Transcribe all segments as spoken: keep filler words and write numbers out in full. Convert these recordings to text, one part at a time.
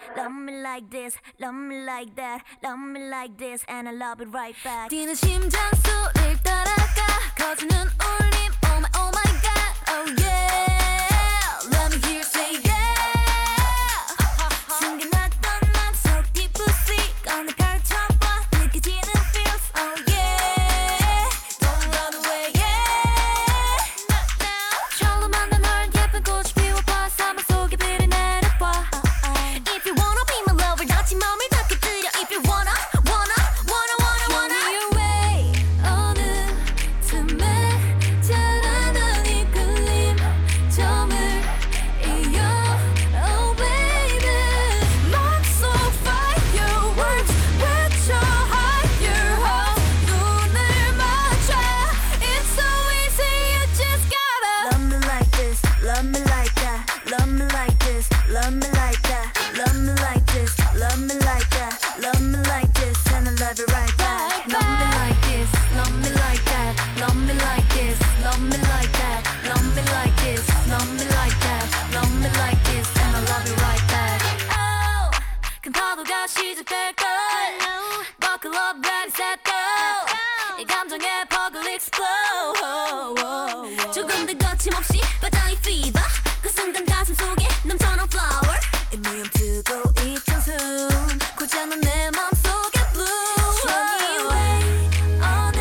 Love me like this, love me like that, love me like this, and I love it right back. 뛰는 심장 소리를 따라가 커지는 울림. Oh my, oh my God, oh yeah. Let me hear you say yeah. 숨겨놨던 맘속 뒷부시 꺼내 펼쳐봐 느껴지는 feels. Oh yeah. Don't run away, yeah. Not now. 절로 만난 널 예쁜 꽃이 피워봐 사막 속에 비를 내려봐. If you wanna be my lover 다친 맘을 닿게 들여. If you wanna, wanna, wanna, wanna, wanna. Show me your way. 어느 틈에 자라난 이끌림 점을 이어. Oh baby. 맘속 fire words 외쳐 higher hope. 눈을 맞춰. It's so easy you just gotta Love me like this, love me like that, love me like this, love me like that, love me like this, love me like that, love me like this, and I love it right back. Love me like this, love me like that, love me like this, love me like that, love me like this, love me like that, love me like this, and I love you right back. Oh, 큰 파도가 시작될 걸. Buckle up, ready, set, go. 이 감정의 퍽을 explode. 조금 더 거침없이 바다의 fever. 그 순간 가슴 속에 넘쳐난 flower. 이미 멈추고 있던 숨 고장난 내 맘속에 blue. Show me your way. 어느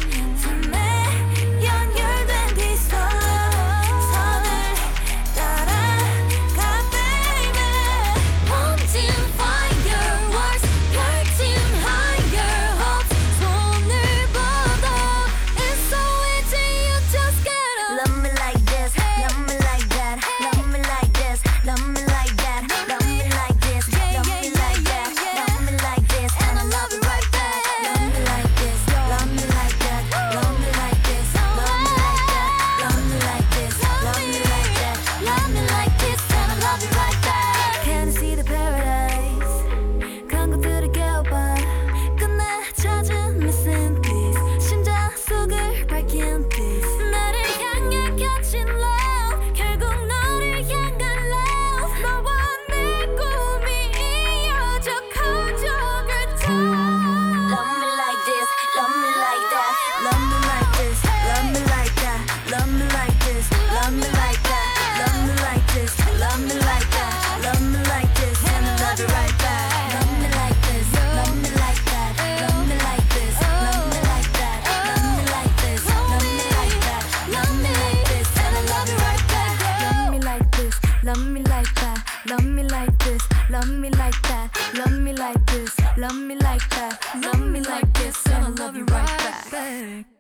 틈에 연결된 비서 선을 따라가 baby. Wanting fireworks 펼친 higher hopes. 손을 뻗어. It's so easy you just gotta Love me like this, love me like that, love me like this, love me like that, love me like this, love me like that, love me like this, and I love it right back. Love me like this, love me like that, love me like this, love me like that, love me like this, love me like that, Love me like this and I love you right back. Can you see the paradise? 감각들을 깨워봐. 끝내 찾은 missing piece. 심장 속을 밝힌 peace. 나를 향해 겹친 love. 결국 너를 향한 love. 너와 내 꿈이 이어져 커져 그 Love me like this, love me like that, love me like this, love me like that, love me like this, love me like that, love me like this, love me like that, love me like this, and I love it right back. Love me like this, love me like that, love me like this, love me like that, love me like this, love me like that, love me like this, and I love it right back. Love me like this, love me like that, love me like this, love me like that, love me like this, love me like that, love me like this, and I love you right back.